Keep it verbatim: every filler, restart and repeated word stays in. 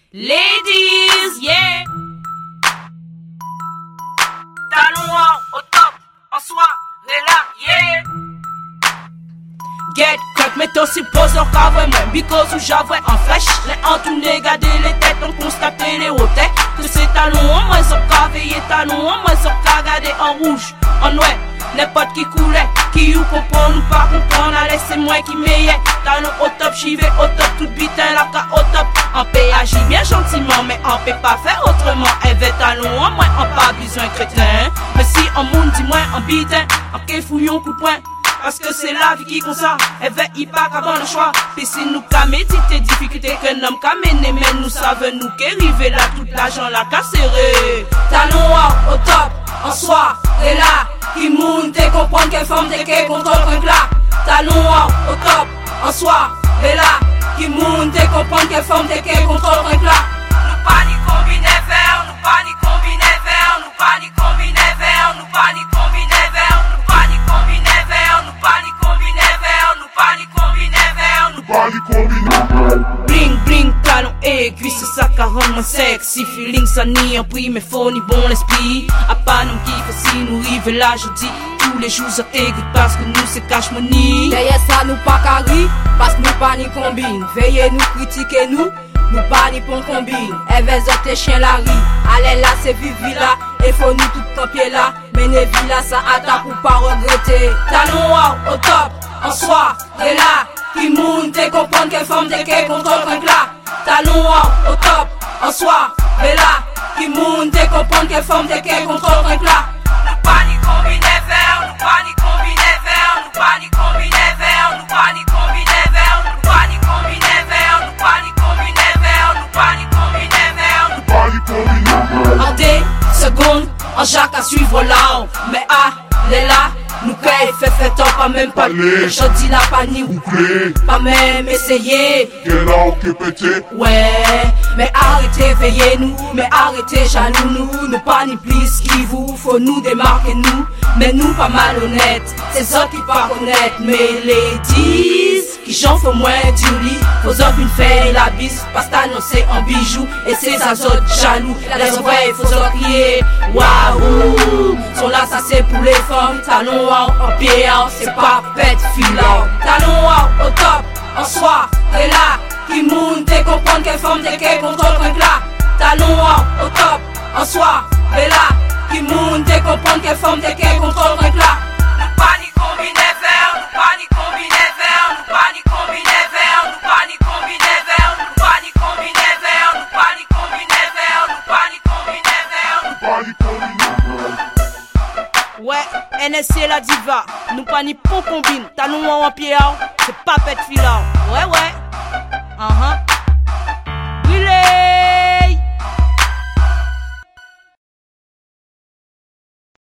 Ladies, yeah. Talons haut, au top, en soirée là, yeah. Get cut, mais t'en suppose encore vraiment. Because ou j'avoue en flash. Les entournés, garder les têtes, on constate les hôtels. Que ces talons en moins sont veiller talons en moins sont garder en rouge, en noir. N'importe qui coulait, qui ou comprend ou pas comprendre. Allez, c'est moi qui meilleur. Talons au top, j'y vais au top, tout bitin, la ca au top. En paix agit bien gentiment, mais on peut pas faire autrement. Elle veut talons en moins, on pas besoin crétin. Mais si on monde dit moins en bitin, en qu'est fouillon coup de poing. Parce que c'est la vie qui comme ça, elle veut y pas qu'avant le choix. Puis si nous qu'a médité difficulté qu'un homme qu'a mené, mais nous savons nous qu'arriver là, toute l'argent la qu'a serré. Talons haut, au top, en soi, et là, qui monte et comprend qu'elle forme des quais contre le là. Talons haut, au top, en soi, et là, qui monte et comprend qu'elle forme des quais contre le là. Nous pas ni combiner vers, nous pas ni combiner vers, nous pas ni combiner vers, nous pas ni combiner vers, nous pas ni combiner vers, nous pas ni combiner vers, nous pas ni combiner vers, nous pas ni combiner vers. Bling bling, talon aiguille, c'est ça qui rend moi sexy. Feeling ça ni un prix, mais faut ni bon l'esprit. A pas nous qui fait si nous rive là, je dis. Tous les jours ça t'écoute parce que nous c'est cash money. Derrière ça nous pas carré, parce que nous pas ni combine. Veillez nous critiquer nous. Nous pas ni pon combine, elle veut tes chiens la ri. Allez là c'est vivi là, et faut nous tout campier là. Mais ne villa ça attaque pour pas regretter. Talons haut, au top, en soi, et là, qui monte et comprendre qu'elle forme des quais contre le là. Talons haut, au top, en soi, et là, qui monte et comprendre qu'elle forme des quais contre le là. Nous pas ni combiner vers, nous pas ni combiner vers, nous pas ni combiner vers, nous pas ni combiner vers, nous pas ni combiner vers, nous pas ni combiner vers, nous pas ni combiner vers, nous pas ni combiner vers. En des secondes, en Jacques à suivre là, mais ah, les là, nous paye, fait fait top, pas même pas Allez. Je dis la panique, Bouclé, pas même essayer. quel an qui pété. Ouais, mais arrêtez, veillez nous, mais arrêtez, jaloux nous, nous pas ni plus qui vous, faut nous démarquer nous, mais nous pas malhonnêtes, c'est ça qui pas connaître, mais les dix, qui j'en font moins du lit, faut offrir une feuille la bise, parce t'annoncer en bijou, et c'est ça autres jaloux, les oreilles faut s'en crier, waouh, sont là ça c'est pour les femmes, talons haut, en pied haut, c'est pas pète filant, talons haut, au top, en soi, et là, qui monte et comprendre qu'elle forme des quais contre le là. Talons haut, au top, en soi, et là, qui monte et comprendre qu'elle forme des quais contre le là. Nous pas ni combiner vers, nous pas ni combiner vers, nous pas ni combiner vers, nous pas ni combiner vers, nous pas ni combiner vers, nous pas ni combiner vers, nous pas ni combiner vers, nous pas ni combiner vers. Ouais, N S C la diva, nous pas ni pon combine, talons haut en pied haut, c'est pas pète filant. Ouais, ouais, uh-huh.